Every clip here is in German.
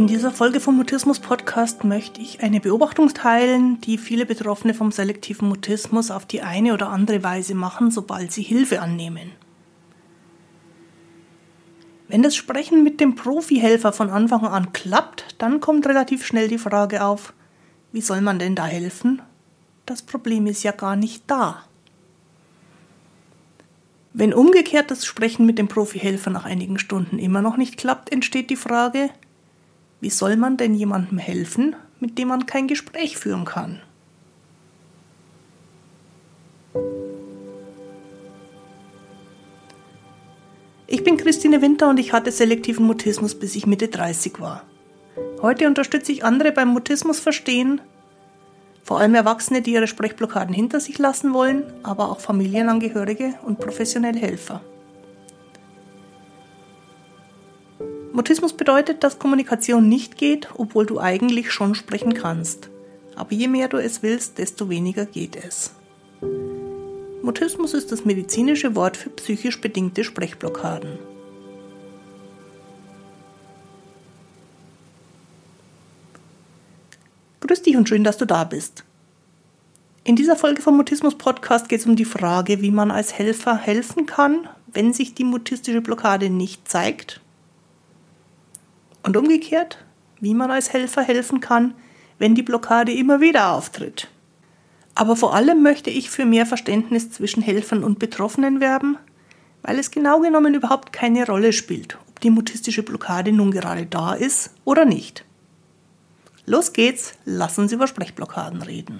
In dieser Folge vom Mutismus-Podcast möchte ich eine Beobachtung teilen, die viele Betroffene vom selektiven Mutismus auf die eine oder andere Weise machen, sobald sie Hilfe annehmen. Wenn das Sprechen mit dem Profi-Helfer von Anfang an klappt, dann kommt relativ schnell die Frage auf, wie soll man denn da helfen? Das Problem ist ja gar nicht da. Wenn umgekehrt das Sprechen mit dem Profi-Helfer nach einigen Stunden immer noch nicht klappt, entsteht die Frage, wie soll man denn jemandem helfen, mit dem man kein Gespräch führen kann? Ich bin Christine Winter und ich hatte selektiven Mutismus, bis ich Mitte 30 war. Heute unterstütze ich andere beim Mutismus verstehen, vor allem Erwachsene, die ihre Sprechblockaden hinter sich lassen wollen, aber auch Familienangehörige und professionelle Helfer. Mutismus bedeutet, dass Kommunikation nicht geht, obwohl du eigentlich schon sprechen kannst. Aber je mehr du es willst, desto weniger geht es. Mutismus ist das medizinische Wort für psychisch bedingte Sprechblockaden. Grüß dich und schön, dass du da bist. In dieser Folge vom Mutismus-Podcast geht es um die Frage, wie man als Helfer helfen kann, wenn sich die mutistische Blockade nicht zeigt. Und umgekehrt, wie man als Helfer helfen kann, wenn die Blockade immer wieder auftritt. Aber vor allem möchte ich für mehr Verständnis zwischen Helfern und Betroffenen werben, weil es genau genommen überhaupt keine Rolle spielt, ob die mutistische Blockade nun gerade da ist oder nicht. Los geht's, lass uns über Sprechblockaden reden.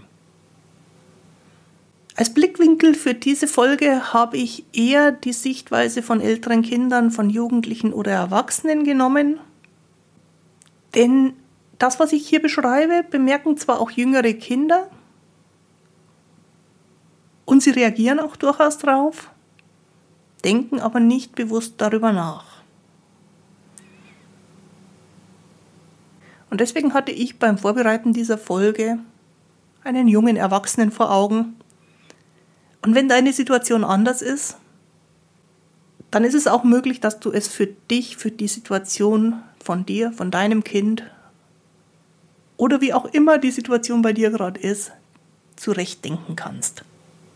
Als Blickwinkel für diese Folge habe ich eher die Sichtweise von älteren Kindern, von Jugendlichen oder Erwachsenen genommen. Denn das, was ich hier beschreibe, bemerken zwar auch jüngere Kinder und sie reagieren auch durchaus drauf, denken aber nicht bewusst darüber nach. Und deswegen hatte ich beim Vorbereiten dieser Folge einen jungen Erwachsenen vor Augen. Und wenn deine Situation anders ist, dann ist es auch möglich, dass du es für dich, für die Situation von dir, von deinem Kind oder wie auch immer die Situation bei dir gerade ist, zurechtdenken kannst.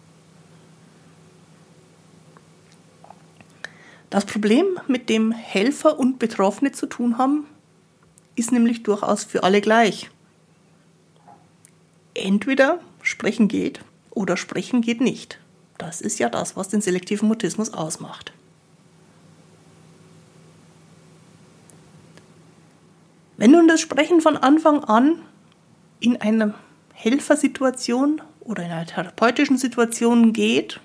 Das Problem, mit dem Helfer und Betroffene zu tun haben, ist nämlich durchaus für alle gleich. Entweder sprechen geht oder sprechen geht nicht. Das ist ja das, was den selektiven Mutismus ausmacht. Wenn nun das Sprechen von Anfang an in einer Helfersituation oder in einer therapeutischen Situation geht,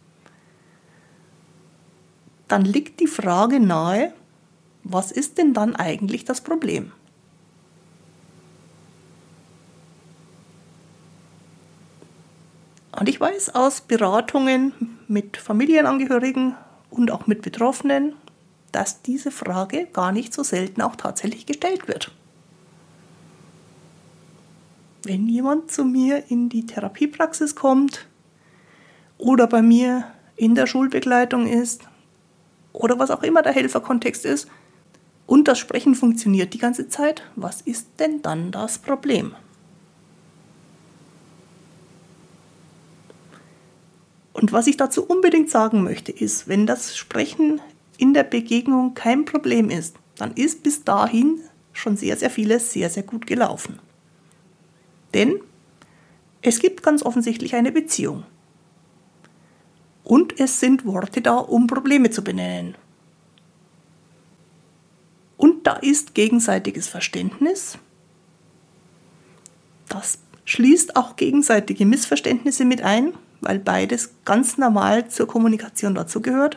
dann liegt die Frage nahe, was ist denn dann eigentlich das Problem? Und ich weiß aus Beratungen mit Familienangehörigen und auch mit Betroffenen, dass diese Frage gar nicht so selten auch tatsächlich gestellt wird. Wenn jemand zu mir in die Therapiepraxis kommt oder bei mir in der Schulbegleitung ist oder was auch immer der Helferkontext ist und das Sprechen funktioniert die ganze Zeit, was ist denn dann das Problem? Und was ich dazu unbedingt sagen möchte, ist, wenn das Sprechen in der Begegnung kein Problem ist, dann ist bis dahin schon sehr, sehr vieles sehr, sehr gut gelaufen. Denn es gibt ganz offensichtlich eine Beziehung. Und es sind Worte da, um Probleme zu benennen. Und da ist gegenseitiges Verständnis. Das schließt auch gegenseitige Missverständnisse mit ein, weil beides ganz normal zur Kommunikation dazugehört.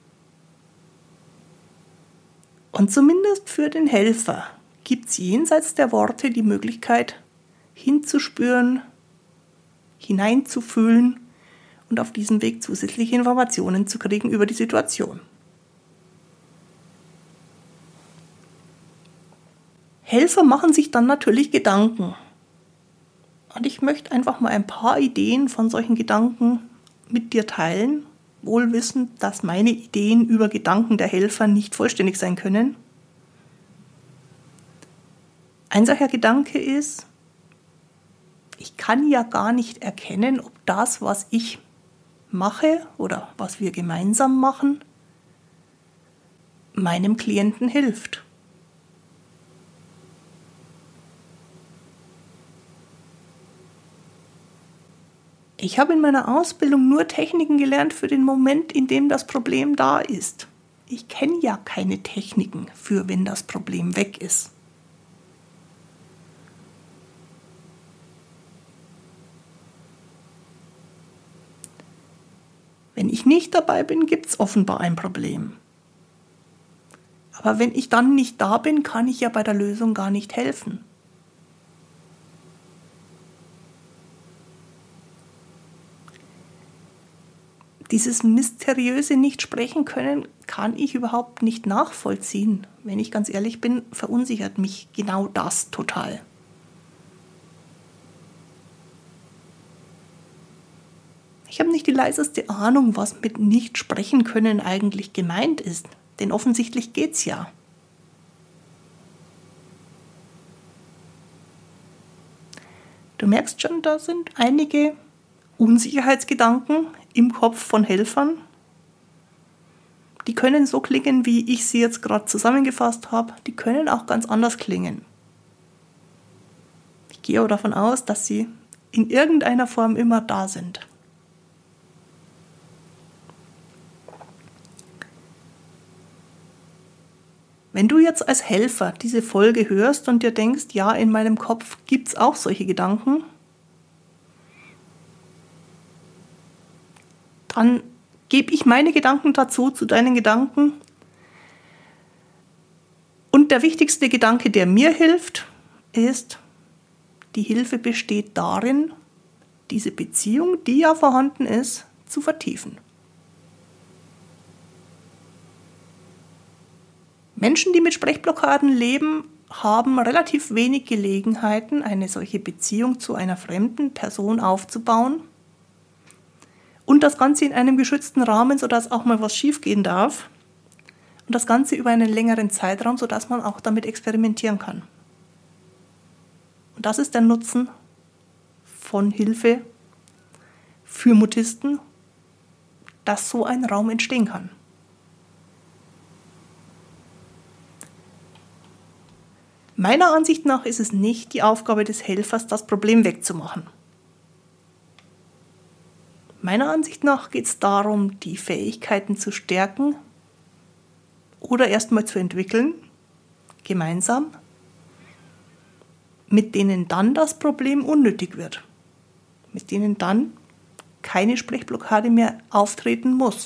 Und zumindest für den Helfer gibt es jenseits der Worte die Möglichkeit, hinzuspüren, hineinzufühlen und auf diesem Weg zusätzliche Informationen zu kriegen über die Situation. Helfer machen sich dann natürlich Gedanken. Und ich möchte einfach mal ein paar Ideen von solchen Gedanken mit dir teilen, wohl wissend, dass meine Ideen über Gedanken der Helfer nicht vollständig sein können. Ein solcher Gedanke ist, ich kann ja gar nicht erkennen, ob das, was ich mache oder was wir gemeinsam machen, meinem Klienten hilft. Ich habe in meiner Ausbildung nur Techniken gelernt für den Moment, in dem das Problem da ist. Ich kenne ja keine Techniken für, wenn das Problem weg ist. Wenn ich nicht dabei bin, gibt es offenbar ein Problem. Aber wenn ich dann nicht da bin, kann ich ja bei der Lösung gar nicht helfen. Dieses mysteriöse Nicht-Sprechen-Können kann ich überhaupt nicht nachvollziehen. Wenn ich ganz ehrlich bin, verunsichert mich genau das total. Ich habe nicht die leiseste Ahnung, was mit Nicht-Sprechen-Können eigentlich gemeint ist, denn offensichtlich geht's ja. Du merkst schon, da sind einige Unsicherheitsgedanken im Kopf von Helfern. Die können so klingen, wie ich sie jetzt gerade zusammengefasst habe. Die können auch ganz anders klingen. Ich gehe aber davon aus, dass sie in irgendeiner Form immer da sind. Wenn du jetzt als Helfer diese Folge hörst und dir denkst, ja, in meinem Kopf gibt es auch solche Gedanken, dann gebe ich meine Gedanken dazu, zu deinen Gedanken. Und der wichtigste Gedanke, der mir hilft, ist, die Hilfe besteht darin, diese Beziehung, die ja vorhanden ist, zu vertiefen. Menschen, die mit Sprechblockaden leben, haben relativ wenig Gelegenheiten, eine solche Beziehung zu einer fremden Person aufzubauen. Und das Ganze in einem geschützten Rahmen, sodass auch mal was schiefgehen darf. Und das Ganze über einen längeren Zeitraum, sodass man auch damit experimentieren kann. Und das ist der Nutzen von Hilfe für Mutisten, dass so ein Raum entstehen kann. Meiner Ansicht nach ist es nicht die Aufgabe des Helfers, das Problem wegzumachen. Meiner Ansicht nach geht es darum, die Fähigkeiten zu stärken oder erstmal zu entwickeln, gemeinsam, mit denen dann das Problem unnötig wird, mit denen dann keine Sprechblockade mehr auftreten muss.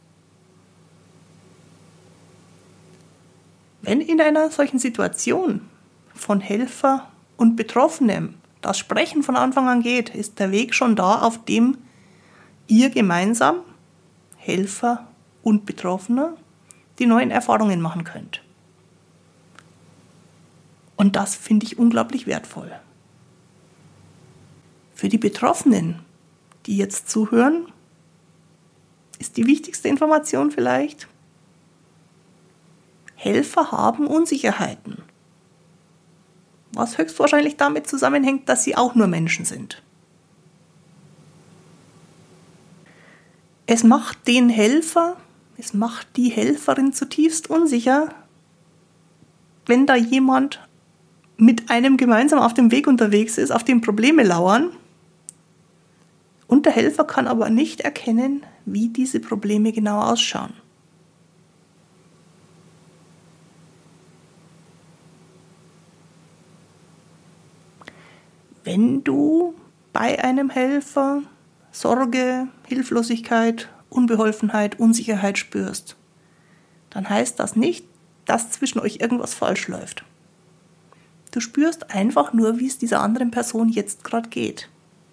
Wenn in einer solchen Situation von Helfer und Betroffenem das Sprechen von Anfang an geht, ist der Weg schon da, auf dem ihr gemeinsam, Helfer und Betroffener, die neuen Erfahrungen machen könnt. Und das finde ich unglaublich wertvoll. Für die Betroffenen, die jetzt zuhören, ist die wichtigste Information vielleicht: Helfer haben Unsicherheiten, was höchstwahrscheinlich damit zusammenhängt, dass sie auch nur Menschen sind. Es macht den Helfer, es macht die Helferin zutiefst unsicher, wenn da jemand mit einem gemeinsam auf dem Weg unterwegs ist, auf dem Probleme lauern. Und der Helfer kann aber nicht erkennen, wie diese Probleme genau ausschauen. Wenn du bei einem Helfer Sorge, Hilflosigkeit, Unbeholfenheit, Unsicherheit spürst, dann heißt das nicht, dass zwischen euch irgendwas falsch läuft. Du spürst einfach nur, wie es dieser anderen Person jetzt gerade geht.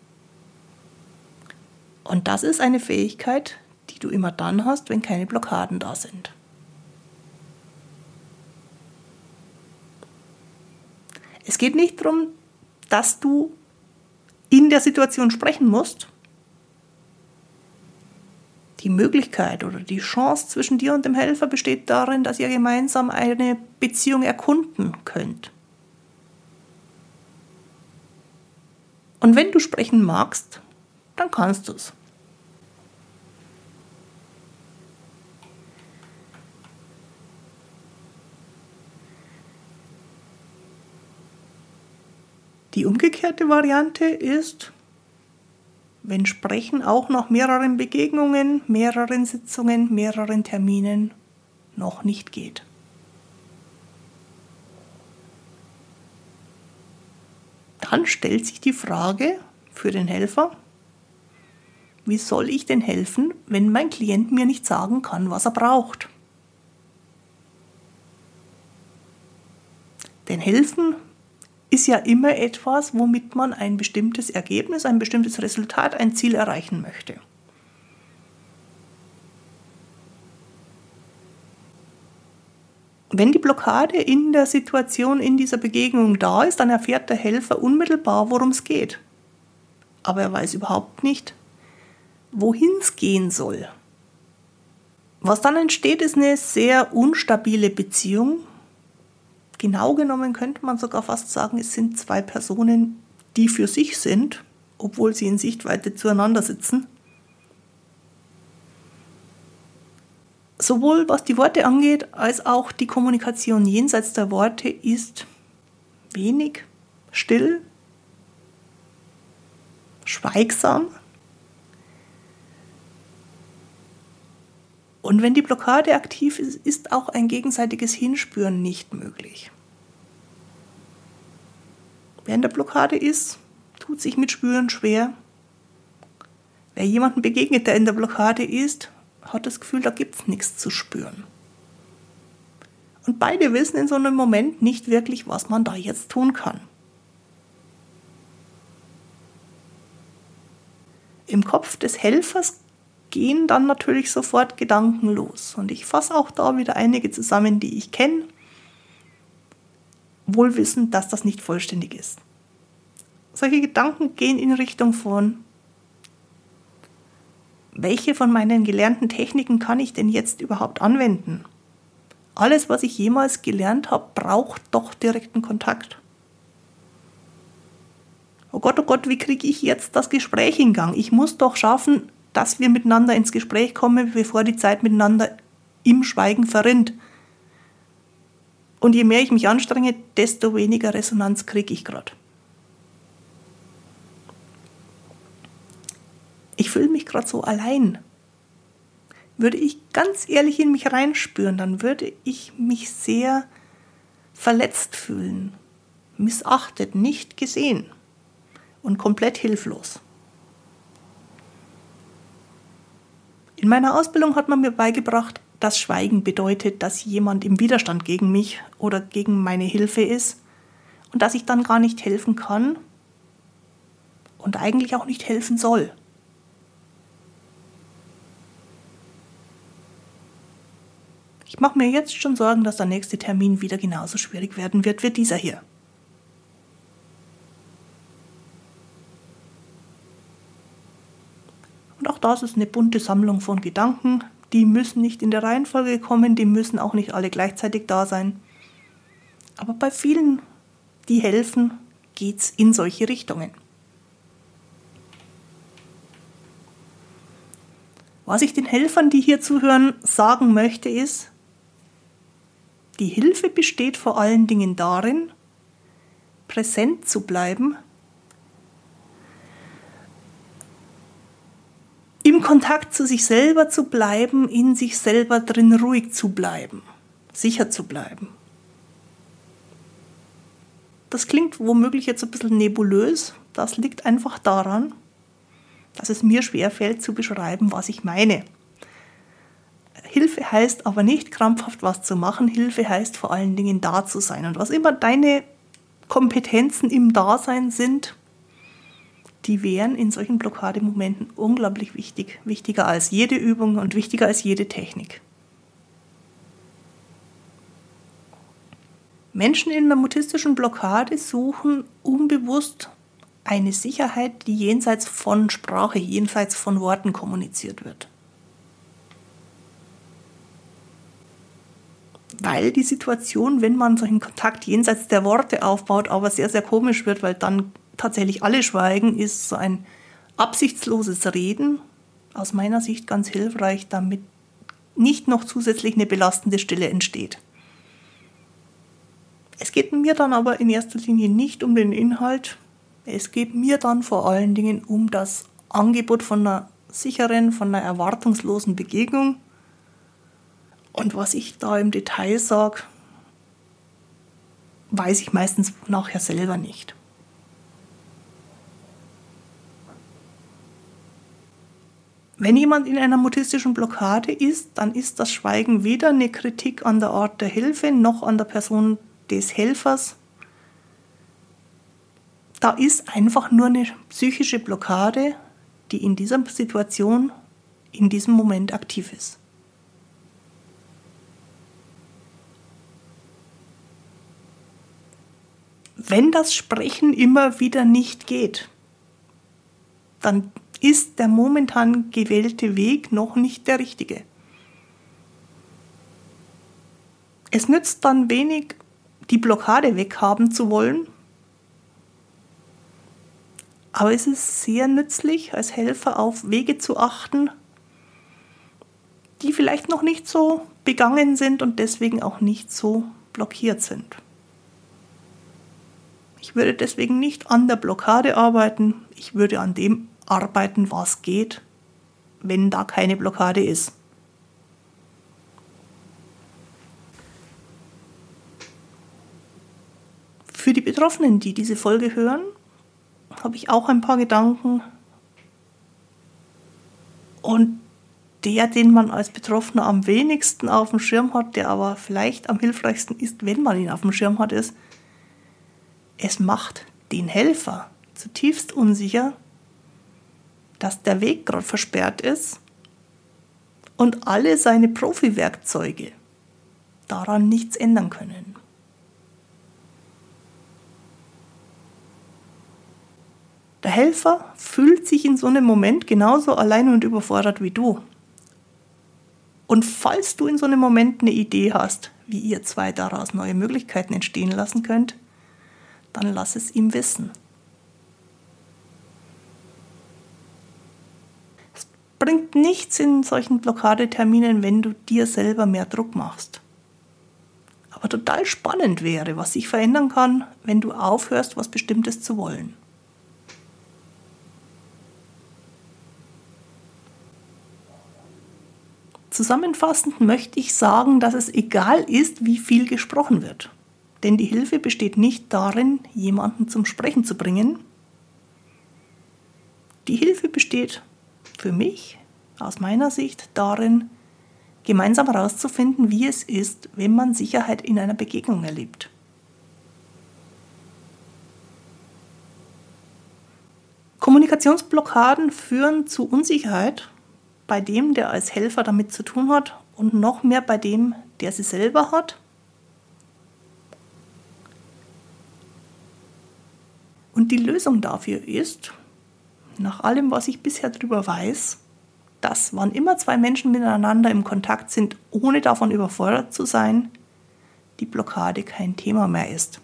Und das ist eine Fähigkeit, die du immer dann hast, wenn keine Blockaden da sind. Es geht nicht darum, dass du in der Situation sprechen musst. Die Möglichkeit oder die Chance zwischen dir und dem Helfer besteht darin, dass ihr gemeinsam eine Beziehung erkunden könnt. Und wenn du sprechen magst, dann kannst du es. Die umgekehrte Variante ist, wenn Sprechen auch nach mehreren Begegnungen, mehreren Sitzungen, mehreren Terminen noch nicht geht. Dann stellt sich die Frage für den Helfer, wie soll ich denn helfen, wenn mein Klient mir nicht sagen kann, was er braucht? Denn helfen ist ja immer etwas, womit man ein bestimmtes Ergebnis, ein bestimmtes Resultat, ein Ziel erreichen möchte. Wenn die Blockade in der Situation, in dieser Begegnung da ist, dann erfährt der Helfer unmittelbar, worum es geht. Aber er weiß überhaupt nicht, wohin es gehen soll. Was dann entsteht, ist eine sehr unstabile Beziehung. Genau genommen könnte man sogar fast sagen, es sind zwei Personen, die für sich sind, obwohl sie in Sichtweite zueinander sitzen. Sowohl was die Worte angeht, als auch die Kommunikation jenseits der Worte ist wenig, still, schweigsam. Und wenn die Blockade aktiv ist, ist auch ein gegenseitiges Hinspüren nicht möglich. Wer in der Blockade ist, tut sich mit Spüren schwer. Wer jemandem begegnet, der in der Blockade ist, hat das Gefühl, da gibt es nichts zu spüren. Und beide wissen in so einem Moment nicht wirklich, was man da jetzt tun kann. Im Kopf des Helfers gehen dann natürlich sofort Gedanken los. Und ich fasse auch da wieder einige zusammen, die ich kenne, wohl wissend, dass das nicht vollständig ist. Solche Gedanken gehen in Richtung von, welche von meinen gelernten Techniken kann ich denn jetzt überhaupt anwenden? Alles, was ich jemals gelernt habe, braucht doch direkten Kontakt. Oh Gott, wie kriege ich jetzt das Gespräch in Gang? Ich muss doch schaffen, dass wir miteinander ins Gespräch kommen, bevor die Zeit miteinander im Schweigen verrinnt. Und je mehr ich mich anstrenge, desto weniger Resonanz kriege ich gerade. Ich fühle mich gerade so allein. Würde ich ganz ehrlich in mich reinspüren, dann würde ich mich sehr verletzt fühlen, missachtet, nicht gesehen und komplett hilflos. In meiner Ausbildung hat man mir beigebracht, dass Schweigen bedeutet, dass jemand im Widerstand gegen mich oder gegen meine Hilfe ist und dass ich dann gar nicht helfen kann und eigentlich auch nicht helfen soll. Ich mache mir jetzt schon Sorgen, dass der nächste Termin wieder genauso schwierig werden wird wie dieser hier. Und auch das ist eine bunte Sammlung von Gedanken. Die müssen nicht in der Reihenfolge kommen, die müssen auch nicht alle gleichzeitig da sein. Aber bei vielen, die helfen, geht's in solche Richtungen. Was ich den Helfern, die hier zuhören, sagen möchte, ist, die Hilfe besteht vor allen Dingen darin, präsent zu bleiben, im Kontakt zu sich selber zu bleiben, in sich selber drin ruhig zu bleiben, sicher zu bleiben. Das klingt womöglich jetzt ein bisschen nebulös, das liegt einfach daran, dass es mir schwerfällt zu beschreiben, was ich meine. Hilfe heißt aber nicht krampfhaft was zu machen, Hilfe heißt vor allen Dingen da zu sein. Und was immer deine Kompetenzen im Dasein sind, die wären in solchen Blockademomenten unglaublich wichtig, wichtiger als jede Übung und wichtiger als jede Technik. Menschen in einer mutistischen Blockade suchen unbewusst eine Sicherheit, die jenseits von Sprache, jenseits von Worten kommuniziert wird. Weil die Situation, wenn man solchen Kontakt jenseits der Worte aufbaut, aber sehr, sehr komisch wird, weil dann tatsächlich alle schweigen, ist so ein absichtsloses Reden aus meiner Sicht ganz hilfreich, damit nicht noch zusätzlich eine belastende Stille entsteht. Es geht mir dann aber in erster Linie nicht um den Inhalt. Es geht mir dann vor allen Dingen um das Angebot von einer sicheren, von einer erwartungslosen Begegnung. Und was ich da im Detail sage, weiß ich meistens nachher selber nicht. Wenn jemand in einer mutistischen Blockade ist, dann ist das Schweigen weder eine Kritik an der Art der Hilfe noch an der Person des Helfers. Da ist einfach nur eine psychische Blockade, die in dieser Situation, in diesem Moment aktiv ist. Wenn das Sprechen immer wieder nicht geht, dann ist der momentan gewählte Weg noch nicht der richtige. Es nützt dann wenig, die Blockade weghaben zu wollen, aber es ist sehr nützlich, als Helfer auf Wege zu achten, die vielleicht noch nicht so begangen sind und deswegen auch nicht so blockiert sind. Ich würde deswegen nicht an der Blockade arbeiten, ich würde an dem arbeiten, was geht, wenn da keine Blockade ist. Für die Betroffenen, die diese Folge hören, habe ich auch ein paar Gedanken. Und den man als Betroffener am wenigsten auf dem Schirm hat, der aber vielleicht am hilfreichsten ist, wenn man ihn auf dem Schirm hat, ist, es macht den Helfer zutiefst unsicher, dass der Weg gerade versperrt ist und alle seine Profi-Werkzeuge daran nichts ändern können. Der Helfer fühlt sich in so einem Moment genauso allein und überfordert wie du. Und falls du in so einem Moment eine Idee hast, wie ihr zwei daraus neue Möglichkeiten entstehen lassen könnt, dann lass es ihm wissen. Es bringt nichts in solchen Blockadeterminen, wenn du dir selber mehr Druck machst. Aber total spannend wäre, was sich verändern kann, wenn du aufhörst, was Bestimmtes zu wollen. Zusammenfassend möchte ich sagen, dass es egal ist, wie viel gesprochen wird. Denn die Hilfe besteht nicht darin, jemanden zum Sprechen zu bringen. Die Hilfe besteht für mich, aus meiner Sicht, darin, gemeinsam herauszufinden, wie es ist, wenn man Sicherheit in einer Begegnung erlebt. Kommunikationsblockaden führen zu Unsicherheit bei dem, der als Helfer damit zu tun hat und noch mehr bei dem, der sie selber hat. Und die Lösung dafür ist, nach allem, was ich bisher darüber weiß, dass wann immer zwei Menschen miteinander im Kontakt sind, ohne davon überfordert zu sein, die Blockade kein Thema mehr ist.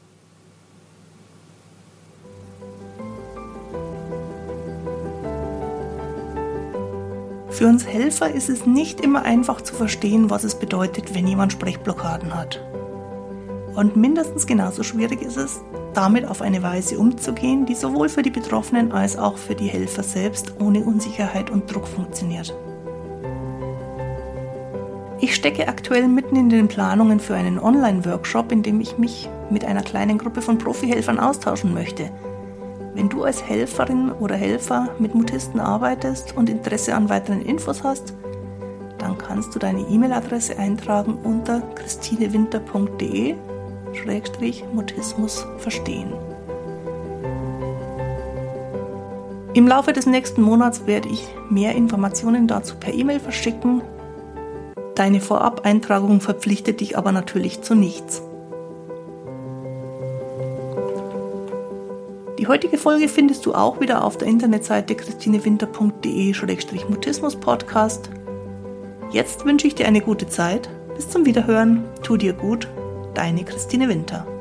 Für uns Helfer ist es nicht immer einfach zu verstehen, was es bedeutet, wenn jemand Sprechblockaden hat. Und mindestens genauso schwierig ist es, damit auf eine Weise umzugehen, die sowohl für die Betroffenen als auch für die Helfer selbst ohne Unsicherheit und Druck funktioniert. Ich stecke aktuell mitten in den Planungen für einen Online-Workshop, in dem ich mich mit einer kleinen Gruppe von Profi-Helfern austauschen möchte. Wenn du als Helferin oder Helfer mit Mutisten arbeitest und Interesse an weiteren Infos hast, dann kannst du deine E-Mail-Adresse eintragen unter christinewinter.de/Mutismus verstehen. Im Laufe des nächsten Monats werde ich mehr Informationen dazu per E-Mail verschicken. Deine Vorab-Eintragung verpflichtet dich aber natürlich zu nichts. Die heutige Folge findest du auch wieder auf der Internetseite christinewinter.de/Mutismus-Podcast. Jetzt wünsche ich dir eine gute Zeit. Bis zum Wiederhören. Tu dir gut. Deine Christine Winter.